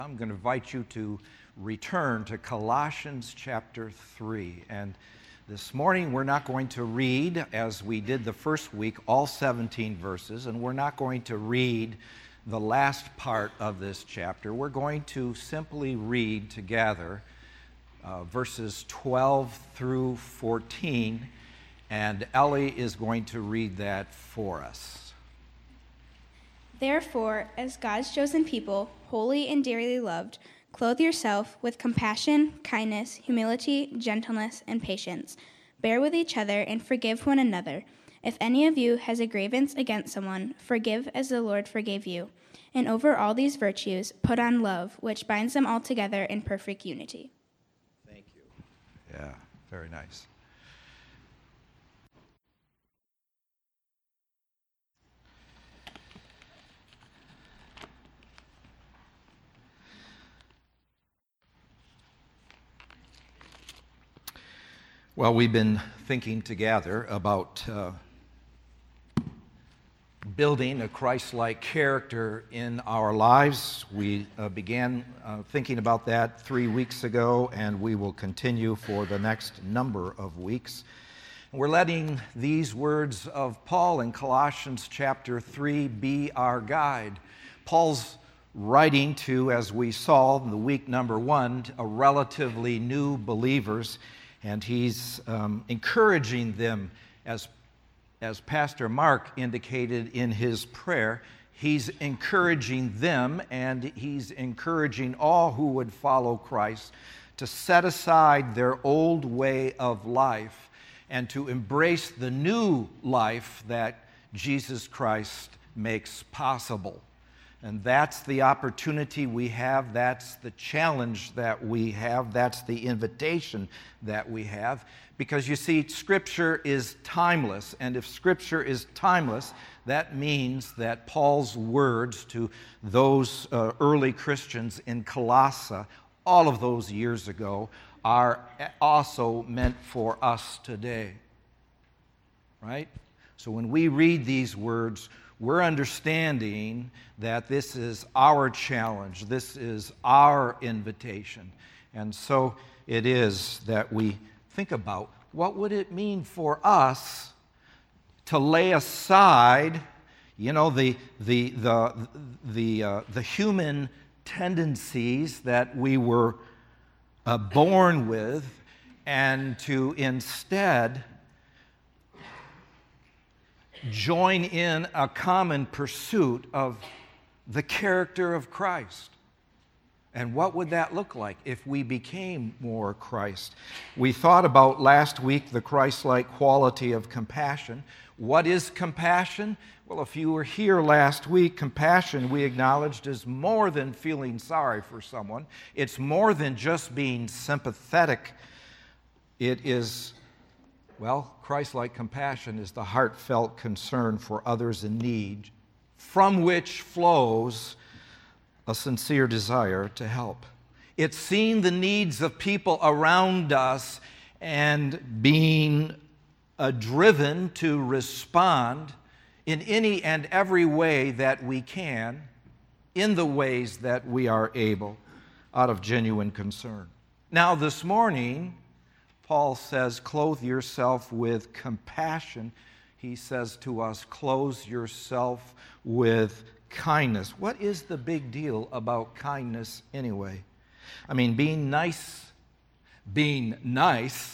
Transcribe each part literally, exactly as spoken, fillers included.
I'm going to invite you to return to Colossians chapter three. And this morning we're not going to read, as we did the first week, all seventeen verses, and we're not going to read the last part of this chapter. We're going to simply read together uh, verses twelve through fourteen, and Ellie is going to read that for us. Therefore, as God's chosen people, holy and dearly loved, clothe yourself with compassion, kindness, humility, gentleness, and patience. Bear with each other and forgive one another. If any of you has a grievance against someone, forgive as the Lord forgave you. And over all these virtues, put on love, which binds them all together in perfect unity. Thank you. Yeah, very nice. Well, we've been thinking together about uh, building a Christ-like character in our lives. We uh, began uh, thinking about that three weeks ago, and we will continue for the next number of weeks. We're letting these words of Paul in Colossians chapter three be our guide. Paul's writing to, as we saw in the week number one, a relatively new believers, and he's um, encouraging them, as, as Pastor Mark indicated in his prayer, he's encouraging them and he's encouraging all who would follow Christ to set aside their old way of life and to embrace the new life that Jesus Christ makes possible. And that's the opportunity we have, that's the challenge that we have, that's the invitation that we have. Because you see, Scripture is timeless, and if Scripture is timeless, that means that Paul's words to those uh, early Christians in Colossae, all of those years ago, are also meant for us today. Right? So when we read these words, we're understanding that this is our challenge, this is our invitation. And so it is that we think about what would it mean for us to lay aside, you know, the the the the uh, the human tendencies that we were uh, born with, and to instead join in a common pursuit of the character of Christ. And what would that look like if we became more Christ? We thought about last week the Christ-like quality of compassion. What is compassion? Well, if you were here last week, compassion, we acknowledged, is more than feeling sorry for someone. It's more than just being sympathetic. It is Well, Christ-like compassion is the heartfelt concern for others in need, from which flows a sincere desire to help. It's seeing the needs of people around us and being uh, driven to respond in any and every way that we can, in the ways that we are able, out of genuine concern. Now, this morning, Paul says, clothe yourself with compassion. He says to us, clothe yourself with kindness. What is the big deal about kindness anyway? I mean, being nice, being nice,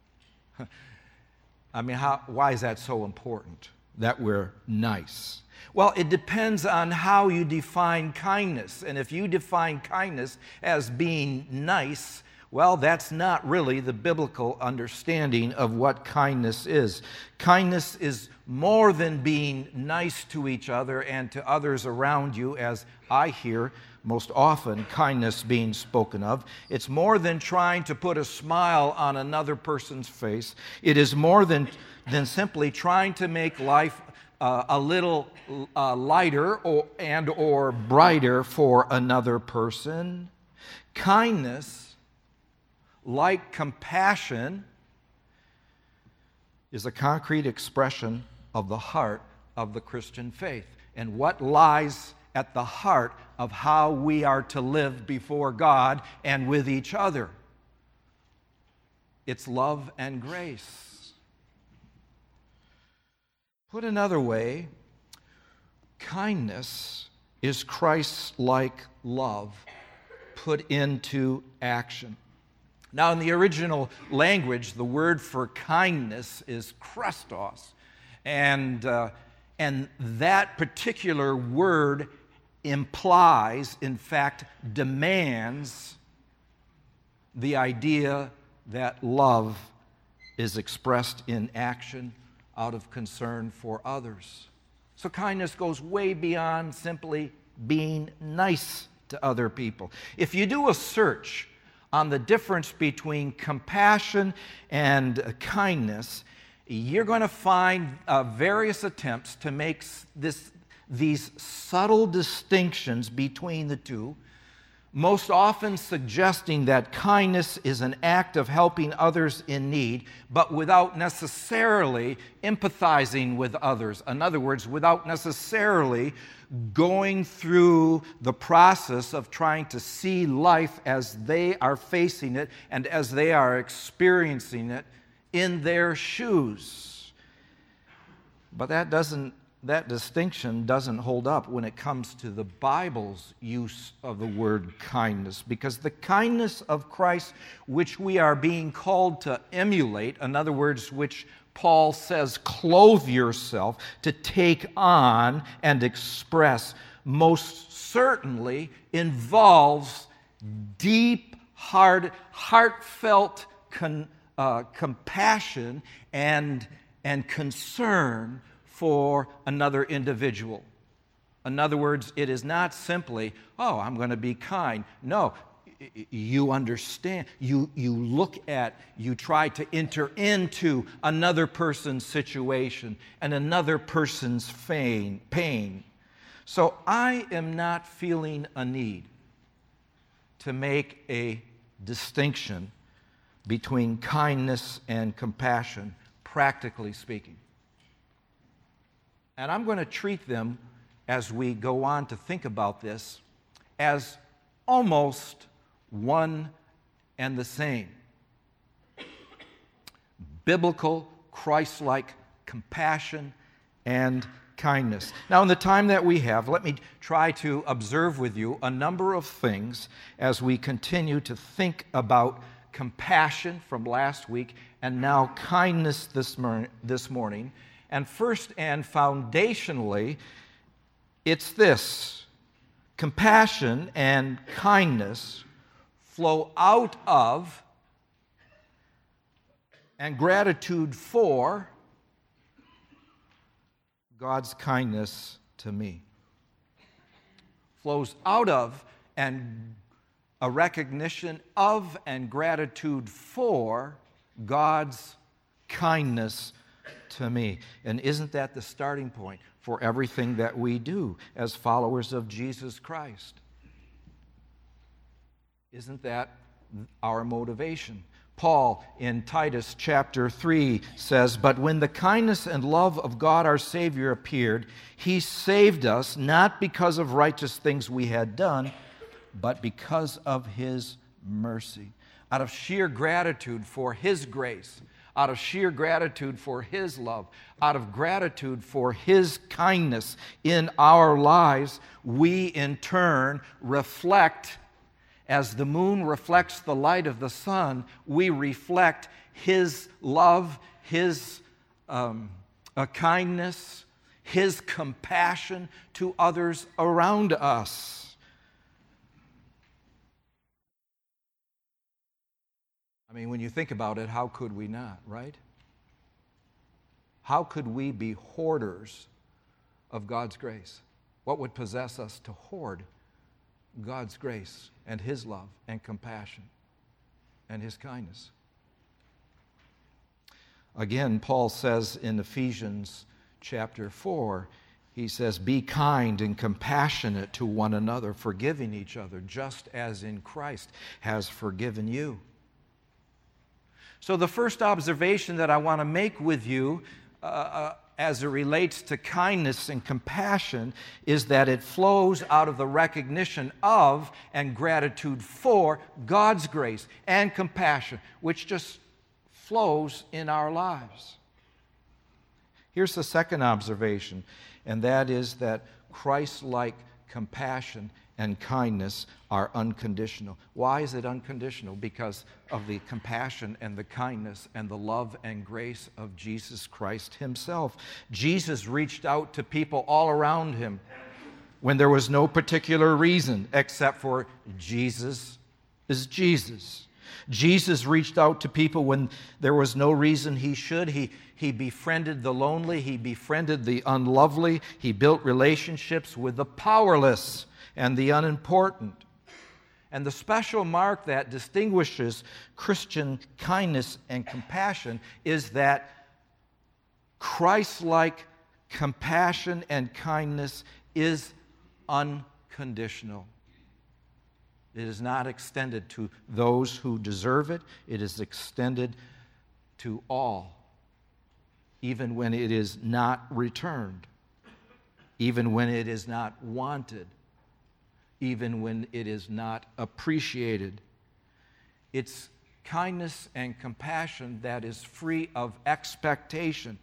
I mean, how, why is that so important, that we're nice? Well, it depends on how you define kindness. And if you define kindness as being nice, well, that's not really the biblical understanding of what kindness is. Kindness is more than being nice to each other and to others around you, as I hear most often kindness being spoken of. It's more than trying to put a smile on another person's face. It is more than, than simply trying to make life uh, a little uh, lighter or, and or brighter for another person. Kindness, like compassion, is a concrete expression of the heart of the Christian faith. And what lies at the heart of how we are to live before God and with each other. It's love and grace. Put another way, kindness is Christ-like love put into action. Now, in the original language, the word for kindness is Christos, and uh, and that particular word implies, in fact, demands the idea that love is expressed in action out of concern for others. So kindness goes way beyond simply being nice to other people. If you do a search on the difference between compassion and kindness, you're going to find uh, various attempts to make this, these subtle distinctions between the two, most often suggesting that kindness is an act of helping others in need, but without necessarily empathizing with others. In other words, without necessarily going through the process of trying to see life as they are facing it and as they are experiencing it in their shoes. But that doesn't That distinction doesn't hold up when it comes to the Bible's use of the word kindness, because the kindness of Christ, which we are being called to emulate, in other words, which Paul says, clothe yourself, to take on and express, most certainly involves deep, hard, heartfelt con, uh, compassion and, and concern for another individual. In other words, it is not simply, oh, I'm going to be kind. No, you understand. You, you look at, you try to enter into another person's situation and another person's pain. So I am not feeling a need to make a distinction between kindness and compassion, practically speaking. And I'm going to treat them, as we go on to think about this, as almost one and the same. Biblical, Christ-like compassion and kindness. Now, in the time that we have, let me try to observe with you a number of things as we continue to think about compassion from last week and now kindness this, mor- this morning. And first and foundationally, it's this: compassion and kindness flow out of and gratitude for God's kindness to me. Flows out of and a recognition of and gratitude for God's kindness to me. And isn't that the starting point for everything that we do as followers of Jesus Christ? Isn't that our motivation? Paul in Titus chapter three says, "But when the kindness and love of God our Savior appeared, He saved us not because of righteous things we had done, but because of His mercy." Out of sheer gratitude for His grace, out of sheer gratitude for His love, out of gratitude for His kindness in our lives, we in turn reflect, as the moon reflects the light of the sun, we reflect His love, His um, uh, kindness, His compassion to others around us. I mean, when you think about it, how could we not, right? How could we be hoarders of God's grace? What would possess us to hoard God's grace and His love and compassion and His kindness? Again, Paul says in Ephesians chapter four, he says, "Be kind and compassionate to one another, forgiving each other, just as in Christ has forgiven you." So the first observation that I want to make with you uh, uh, as it relates to kindness and compassion is that it flows out of the recognition of and gratitude for God's grace and compassion, which just flows in our lives. Here's the second observation, and that is that Christ-like compassion and kindness are unconditional. Why is it unconditional? Because of the compassion and the kindness and the love and grace of Jesus Christ himself. Jesus reached out to people all around him when there was no particular reason except for Jesus is Jesus. Jesus reached out to people when there was no reason he should. He, he befriended the lonely. He befriended the unlovely. He built relationships with the powerless and the unimportant. And the special mark that distinguishes Christian kindness and compassion is that Christ-like compassion and kindness is unconditional. It is not extended to those who deserve it. It is extended to all, even when it is not returned, even when it is not wanted, even when it is not appreciated. It's kindness and compassion that is free of expectation.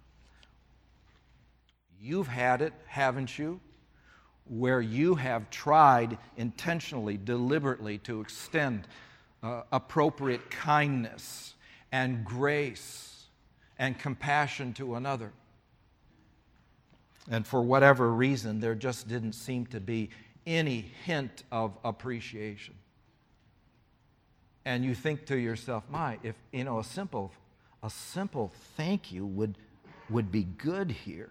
You've had it, haven't you? Where you have tried intentionally, deliberately to extend uh, appropriate kindness and grace and compassion to another. And for whatever reason, there just didn't seem to be any hint of appreciation. And you think to yourself, my, if, you know, a simple, a simple thank you would, would be good here.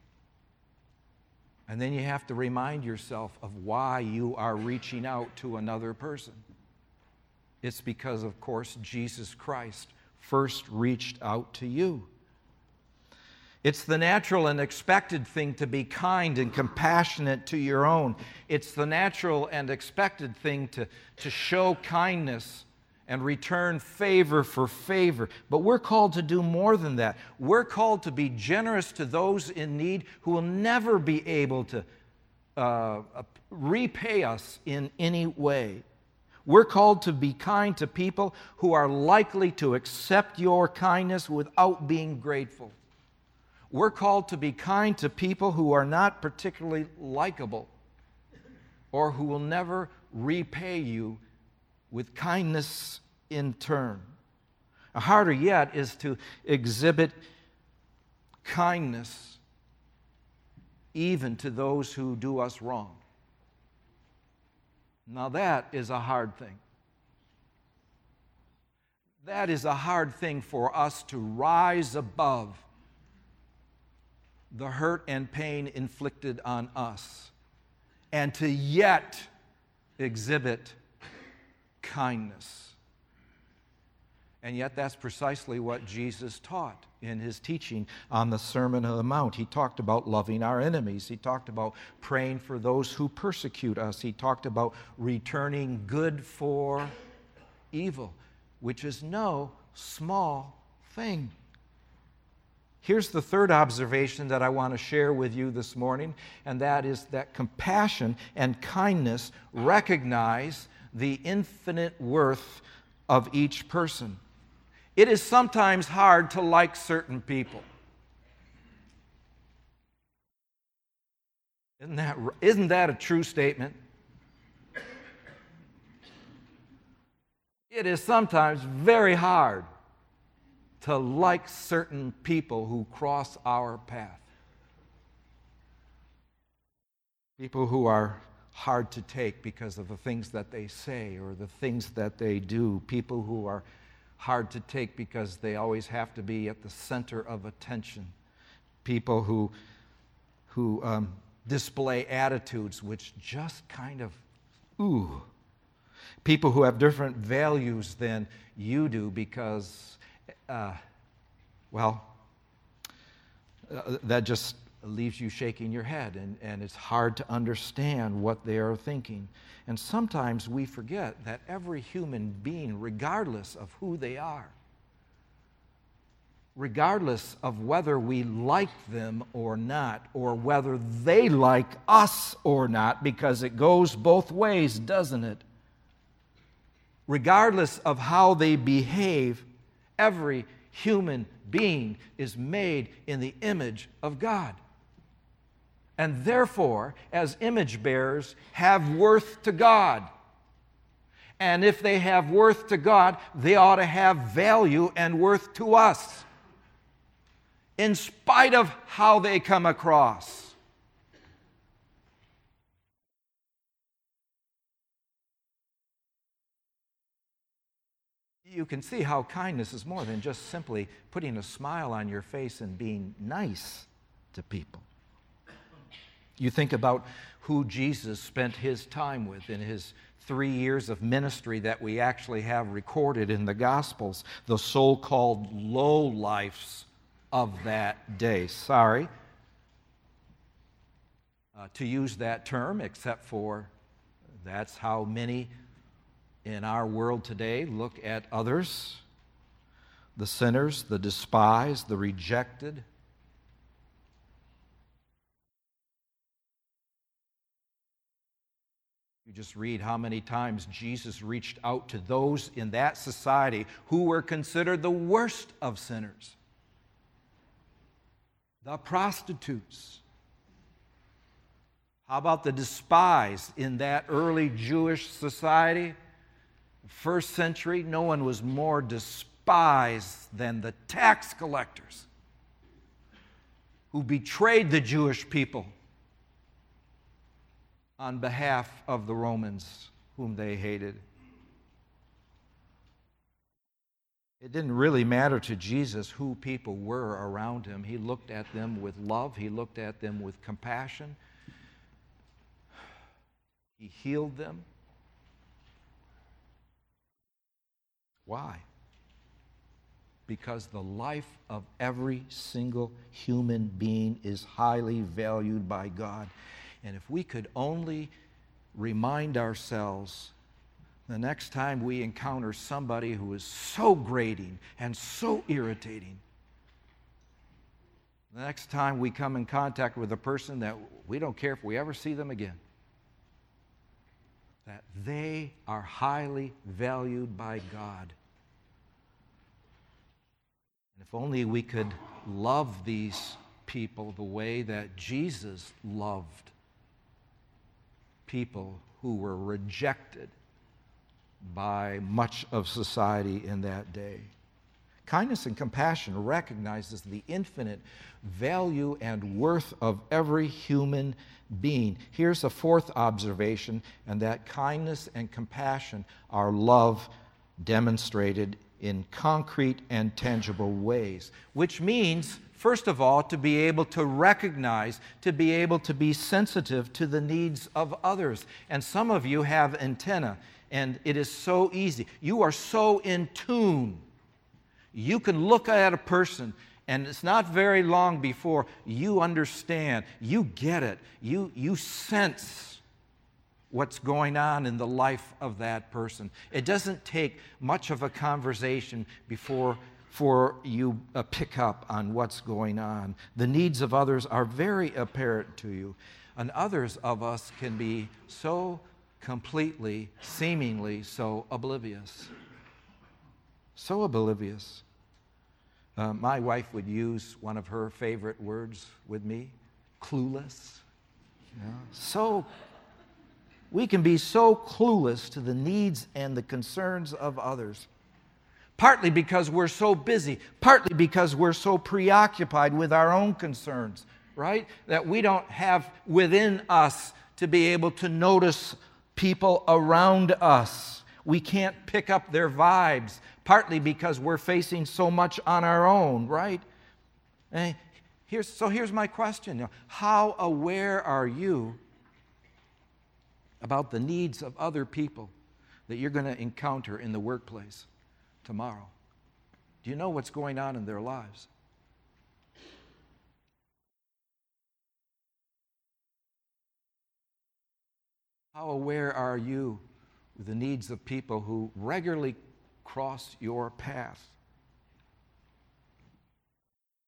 And then you have to remind yourself of why you are reaching out to another person. It's because, of course, Jesus Christ first reached out to you. It's the natural and expected thing to be kind and compassionate to your own. It's the natural and expected thing to, to show kindness and return favor for favor. But we're called to do more than that. We're called to be generous to those in need who will never be able to uh, repay us in any way. We're called to be kind to people who are likely to accept your kindness without being grateful. We're called to be kind to people who are not particularly likable or who will never repay you with kindness in turn. Harder yet is to exhibit kindness even to those who do us wrong. Now that is a hard thing. That is a hard thing for us to rise above the hurt and pain inflicted on us and to yet exhibit kindness. And yet that's precisely what Jesus taught in his teaching on the Sermon on the Mount. He talked about loving our enemies. He talked about praying for those who persecute us. He talked about returning good for evil, which is no small thing. Here's the third observation that I want to share with you this morning, and that is that compassion and kindness recognize the infinite worth of each person. It is sometimes hard to like certain people. Isn't that, isn't that a true statement? It is sometimes very hard to like certain people who cross our path. People who are hard to take because of the things that they say or the things that they do. People who are hard to take because they always have to be at the center of attention. People who, who um, display attitudes which just kind of, ooh. People who have different values than you do because, uh, well, uh, that just leaves you shaking your head, and, and it's hard to understand what they are thinking. And sometimes we forget that every human being, regardless of who they are, regardless of whether we like them or not, or whether they like us or not, because it goes both ways, doesn't it? Regardless of how they behave, every human being is made in the image of God. And therefore, as image bearers, have worth to God. And if they have worth to God, they ought to have value and worth to us, in spite of how they come across. You can see how kindness is more than just simply putting a smile on your face and being nice to people. You think about who Jesus spent his time with in his three years of ministry that we actually have recorded in the Gospels, the so-called lowlifes of that day. Sorry uh, to use that term, except for that's how many in our world today look at others, the sinners, the despised, the rejected. You just read how many times Jesus reached out to those in that society who were considered the worst of sinners. The prostitutes. How about the despised in that early Jewish society? First century, no one was more despised than the tax collectors who betrayed the Jewish people on behalf of the Romans whom they hated. It didn't really matter to Jesus who people were around him. He looked at them with love. He looked at them with compassion. He healed them. Why? Because the life of every single human being is highly valued by God. And if we could only remind ourselves the next time we encounter somebody who is so grating and so irritating, the next time we come in contact with a person that we don't care if we ever see them again, that they are highly valued by God. And if only we could love these people the way that Jesus loved people who were rejected by much of society in that day. Kindness and compassion recognizes the infinite value and worth of every human being. Here's a fourth observation, and that kindness and compassion are love demonstrated in concrete and tangible ways, which means, first of all, to be able to recognize, to be able to be sensitive to the needs of others. And some of you have antenna, and it is so easy. You are so in tune. You can look at a person, and it's not very long before you understand, you get it, you, you sense what's going on in the life of that person. It doesn't take much of a conversation before for you uh, pick up on what's going on. The needs of others are very apparent to you, and others of us can be so completely, seemingly so oblivious. So oblivious. Uh, my wife would use one of her favorite words with me, clueless. You know? So, we can be so clueless to the needs and the concerns of others. Partly because we're so busy, partly because we're so preoccupied with our own concerns, right? That we don't have within us to be able to notice people around us. We can't pick up their vibes, partly because we're facing so much on our own, right? And here's, so here's my question. You know, how aware are you about the needs of other people that you're going to encounter in the workplace tomorrow? Do you know what's going on in their lives? How aware are you of the needs of people who regularly cross your path?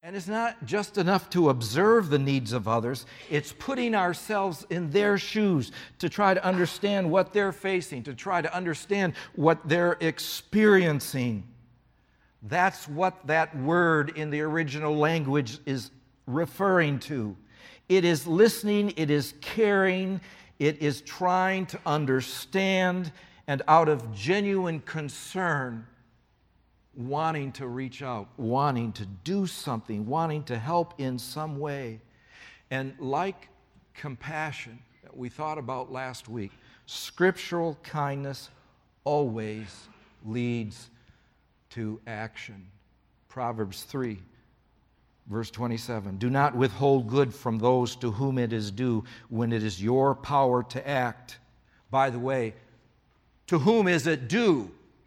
And it's not just enough to observe the needs of others, it's putting ourselves in their shoes to try to understand what they're facing, to try to understand what they're experiencing. That's what that word in the original language is referring to. It is listening, it is caring, it is trying to understand, and out of genuine concern, wanting to reach out, wanting to do something, wanting to help in some way. And like compassion that we thought about last week, scriptural kindness always leads to action. Proverbs three, verse twenty-seven, do not withhold good from those to whom it is due when it is your power to act. By the way, to whom is it due?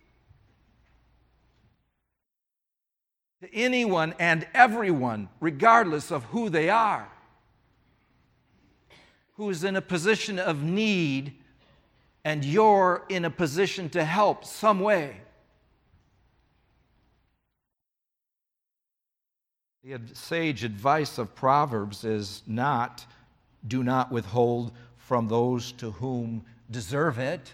To anyone and everyone, regardless of who they are, who is in a position of need and you're in a position to help some way. The sage advice of Proverbs is not, do not withhold from those to whom deserve it.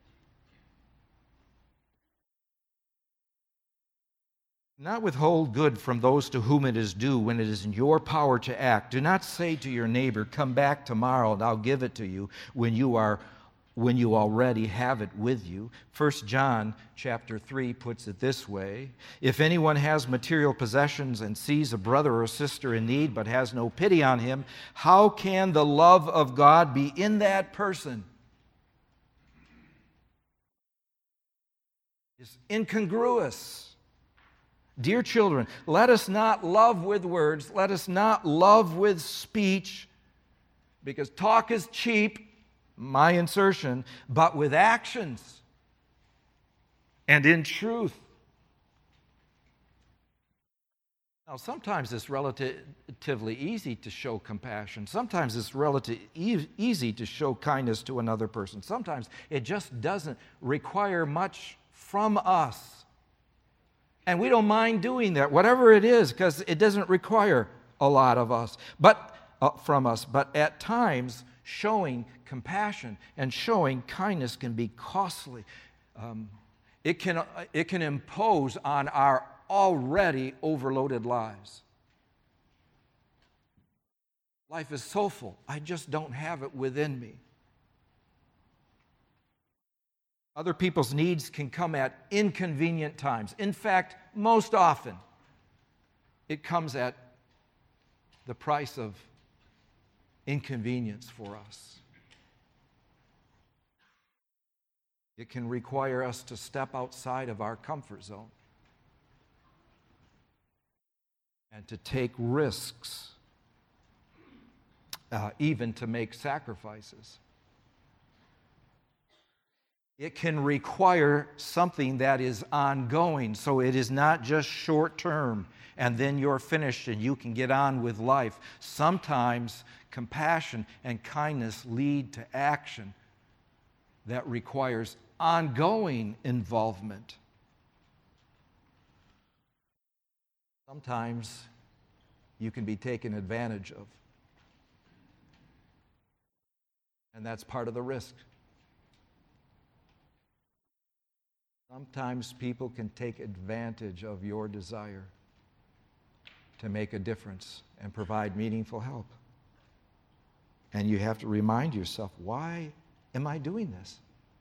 Not withhold good from those to whom it is due when it is in your power to act. Do not say to your neighbor, come back tomorrow and I'll give it to you when you are when you already have it with you. First John chapter three puts it this way, if anyone has material possessions and sees a brother or sister in need but has no pity on him, how can the love of God be in that person? It's incongruous. Dear children, let us not love with words, let us not love with speech, because talk is cheap, my insertion, but with actions and in truth. Now, sometimes it's relatively easy to show compassion. Sometimes it's relatively e- easy to show kindness to another person. Sometimes it just doesn't require much from us. And we don't mind doing that, whatever it is, because it doesn't require a lot of us, but uh, from us. But at times, showing compassion and showing kindness can be costly. Um, it can uh, it can impose on our already overloaded lives. Life is so full, I just don't have it within me. Other people's needs can come at inconvenient times. In fact, most often, it comes at the price of inconvenience for us. It can require us to step outside of our comfort zone and to take risks, uh, even to make sacrifices. It can require something that is ongoing, so it is not just short term and then you're finished and you can get on with life. Sometimes compassion and kindness lead to action that requires ongoing involvement. Sometimes you can be taken advantage of, and that's part of the risk. Sometimes people can take advantage of your desire to make a difference and provide meaningful help. And you have to remind yourself, why am I doing this?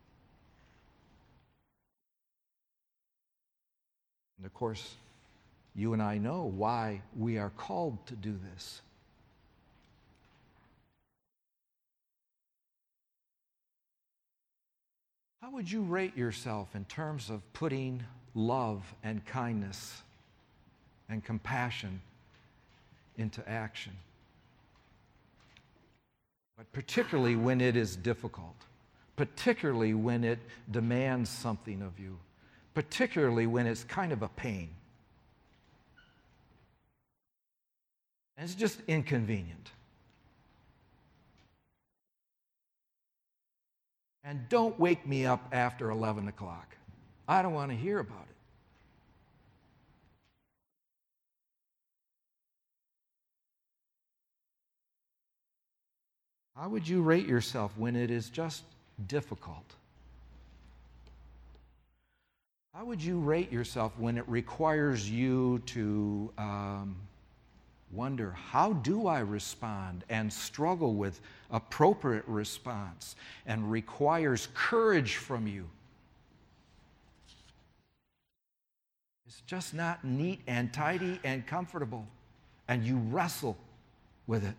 And of course, you and I know why we are called to do this. How would you rate yourself in terms of putting love and kindness and compassion into action? But particularly when it is difficult, particularly when it demands something of you, particularly when it's kind of a pain. And it's just inconvenient. And don't wake me up after eleven o'clock. I don't want to hear about it. How would you rate yourself when it is just difficult? How would you rate yourself when it requires you to um, wonder, how do I respond, and struggle with appropriate response, and requires courage from you? It's just not neat and tidy and comfortable, and you wrestle with it.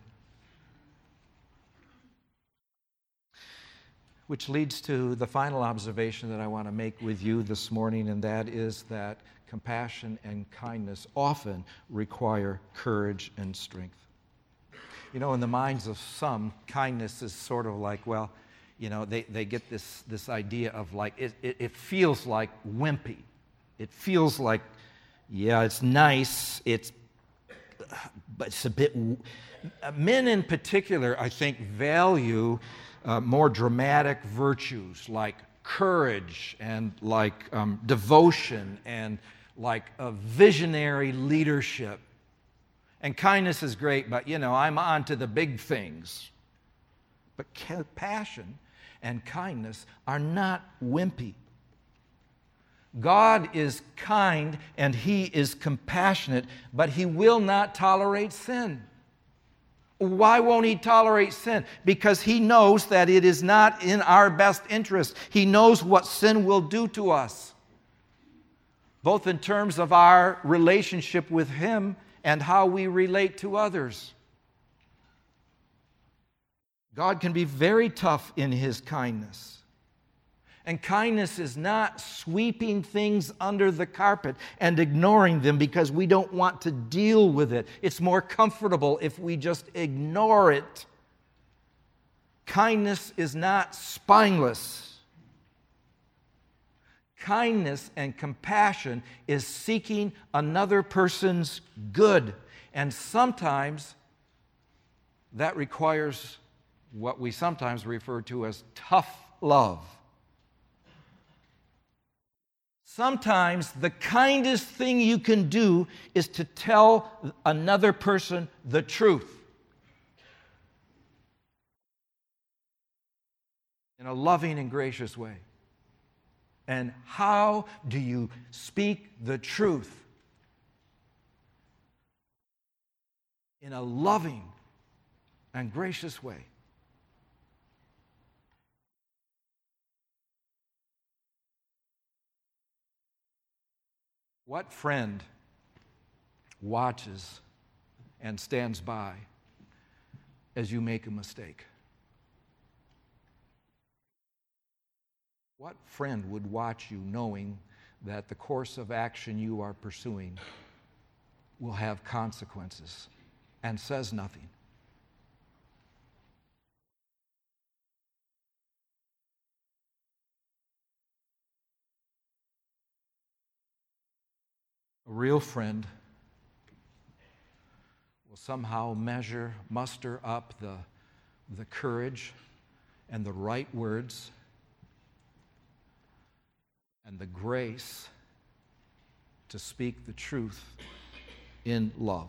Which leads to the final observation that I want to make with you this morning, and that is that compassion and kindness often require courage and strength. You know, in the minds of some, kindness is sort of like, well, you know, they, they get this, this idea of like, it, it, it feels like wimpy. It feels like, yeah, it's nice, it's, but it's a bit, men in particular, I think, value Uh, more dramatic virtues like courage and like um, devotion and like a visionary leadership. And kindness is great, but you know, I'm on to the big things. But compassion and kindness are not wimpy. God is kind and He is compassionate, but He will not tolerate sin. Why won't He tolerate sin? Because He knows that it is not in our best interest. He knows what sin will do to us, both in terms of our relationship with Him and how we relate to others. God can be very tough in His kindness. And kindness is not sweeping things under the carpet and ignoring them because we don't want to deal with it. It's more comfortable if we just ignore it. Kindness is not spineless. Kindness and compassion is seeking another person's good. And sometimes that requires what we sometimes refer to as tough love. Sometimes the kindest thing you can do is to tell another person the truth in a loving and gracious way. And how do you speak the truth? In a loving and gracious way. What friend watches and stands by as you make a mistake? What friend would watch you knowing that the course of action you are pursuing will have consequences and says nothing? A real friend will somehow measure, muster up the, the courage and the right words and the grace to speak the truth in love.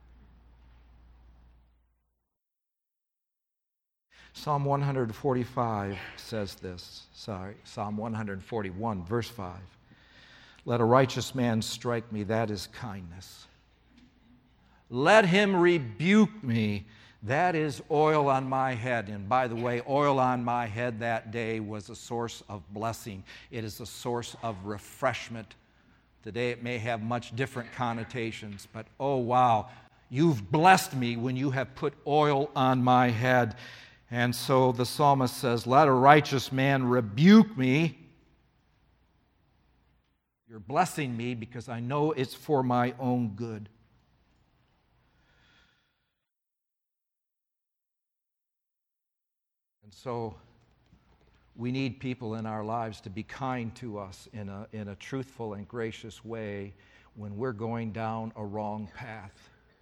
Psalm one forty-five says this. Sorry, Psalm one forty-one, verse five. Let a righteous man strike me, that is kindness. Let him rebuke me, that is oil on my head. And by the way, oil on my head that day was a source of blessing. It is a source of refreshment. Today it may have much different connotations, but oh wow, you've blessed me when you have put oil on my head. And so the psalmist says, let a righteous man rebuke me. You're blessing me because I know it's for my own good. And so we need people in our lives to be kind to us in a, in a truthful and gracious way when we're going down a wrong path.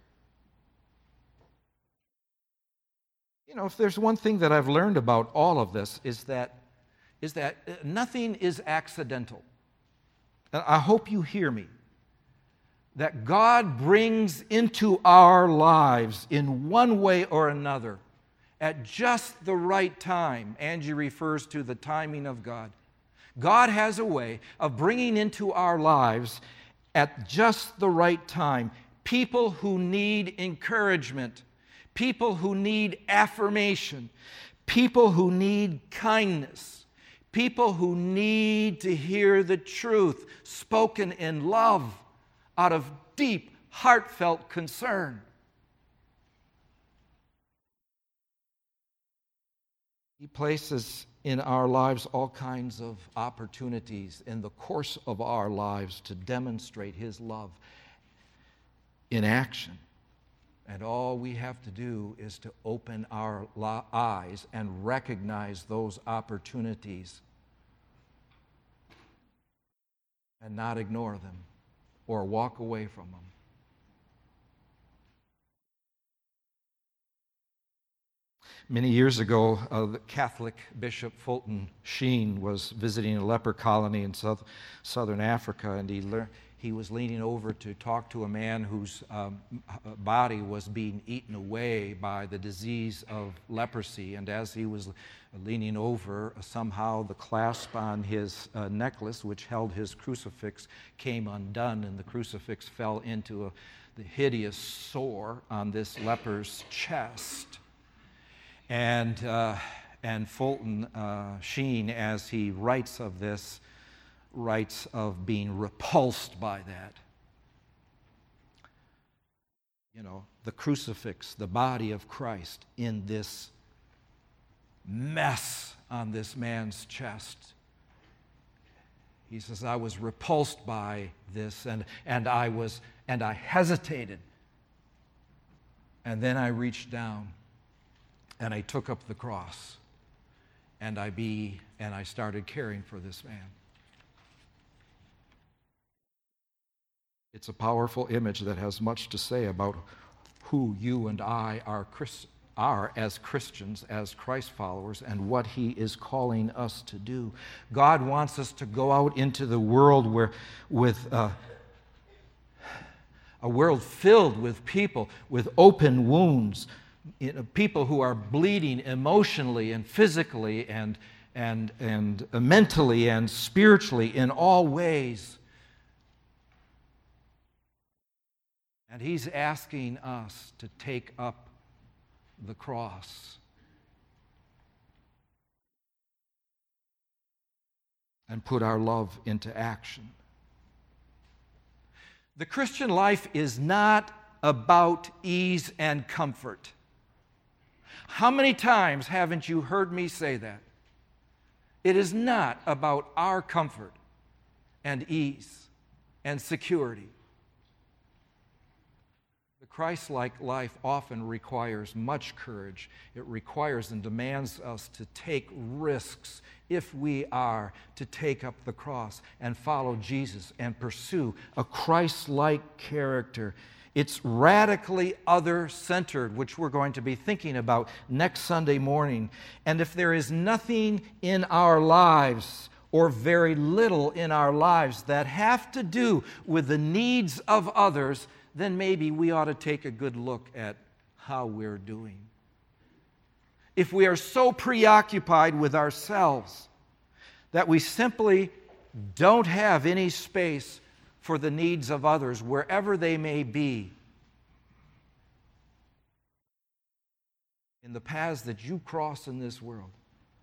You know, if there's one thing that I've learned about all of this is that, is that nothing is accidental. And I hope you hear me. That God brings into our lives in one way or another at just the right time. Angie refers to the timing of God. God has a way of bringing into our lives at just the right time people who need encouragement, people who need affirmation, people who need kindness, people who need to hear the truth spoken in love out of deep, heartfelt concern. He places in our lives all kinds of opportunities in the course of our lives to demonstrate His love in action. And all we have to do is to open our eyes and recognize those opportunities and not ignore them or walk away from them. Many years ago, uh, the Catholic Bishop Fulton Sheen was visiting a leper colony in south, southern Africa, and he, learned, he was leaning over to talk to a man whose um, body was being eaten away by the disease of leprosy. And as he was leaning over, somehow the clasp on his uh, necklace, which held his crucifix, came undone, and the crucifix fell into a, the hideous sore on this leper's chest. And, uh, and Fulton uh, Sheen, as he writes of this, writes of being repulsed by that. You know, the crucifix, the body of Christ in this mess on this man's chest. He says, I was repulsed by this, and, and I was, and I hesitated. And then I reached down and I took up the cross, and I be and I started caring for this man. It's a powerful image that has much to say about who you and I are, Chris, are as Christians, as Christ followers, and what He is calling us to do. God wants us to go out into the world where, with uh, a world filled with people with open wounds, you know, people who are bleeding emotionally and physically and, and, and mentally and spiritually in all ways. And He's asking us to take up the cross and put our love into action. The Christian life is not about ease and comfort. How many times haven't you heard me say that? It is not about our comfort and ease and security. The Christ-like life often requires much courage. It requires and demands us to take risks if we are to take up the cross and follow Jesus and pursue a Christ-like character. It's radically other-centered, which we're going to be thinking about next Sunday morning. And if there is nothing in our lives, or very little in our lives, that have to do with the needs of others, then maybe we ought to take a good look at how we're doing. If we are so preoccupied with ourselves that we simply don't have any space for the needs of others, wherever they may be, in the paths that you cross in this world,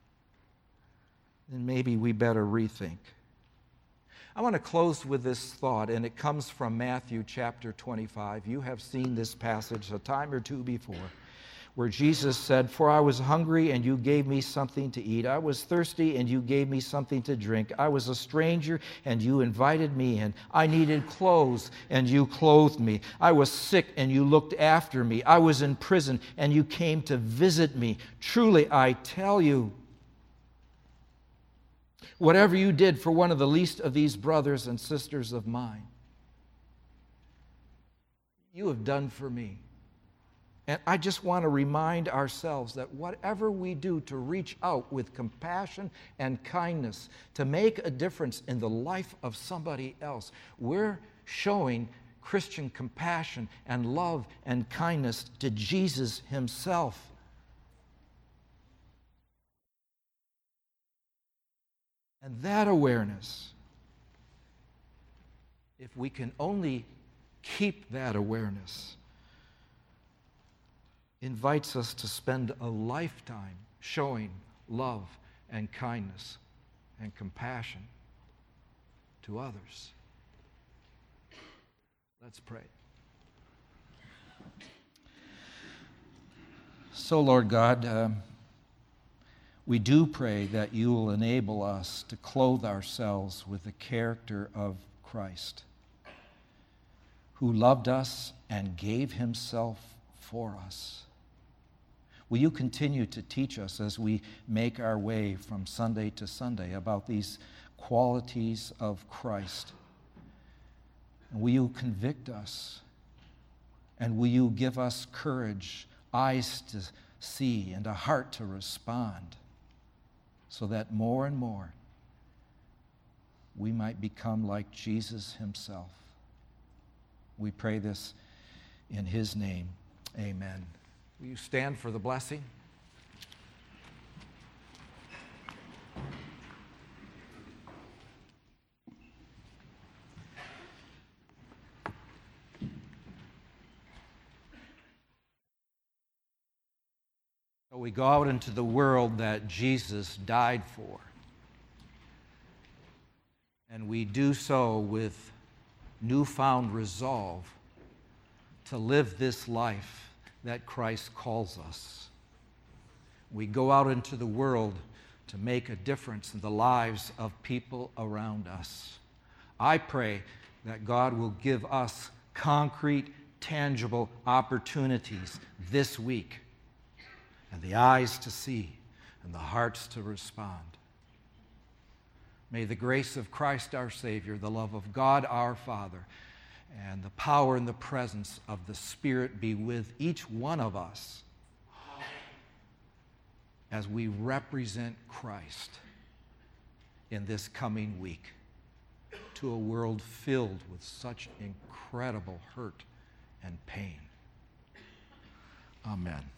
then maybe we better rethink. I want to close with this thought, and it comes from Matthew chapter twenty-five. You have seen this passage a time or two before, where Jesus said, "For I was hungry, and you gave me something to eat. I was thirsty, and you gave me something to drink. I was a stranger, and you invited me in. I needed clothes, and you clothed me. I was sick, and you looked after me. I was in prison, and you came to visit me. Truly, I tell you, whatever you did for one of the least of these brothers and sisters of mine, you have done for me." And I just want to remind ourselves that whatever we do to reach out with compassion and kindness to make a difference in the life of somebody else, we're showing Christian compassion and love and kindness to Jesus Himself. And that awareness, if we can only keep that awareness, invites us to spend a lifetime showing love and kindness and compassion to others. Let's pray. So, Lord God, um, we do pray that you will enable us to clothe ourselves with the character of Christ, who loved us and gave himself for us. Will you continue to teach us as we make our way from Sunday to Sunday about these qualities of Christ? And will you convict us? And will you give us courage, eyes to see, and a heart to respond, so that more and more we might become like Jesus himself? We pray this in his name. Amen. Will you stand for the blessing? So we go out into the world that Jesus died for. And we do so with newfound resolve to live this life that Christ calls us. We go out into the world to make a difference in the lives of people around us. I pray that God will give us concrete, tangible opportunities this week, and the eyes to see and the hearts to respond. May the grace of Christ our Savior, the love of God our Father, and the power and the presence of the Spirit be with each one of us as we represent Christ in this coming week to a world filled with such incredible hurt and pain. Amen.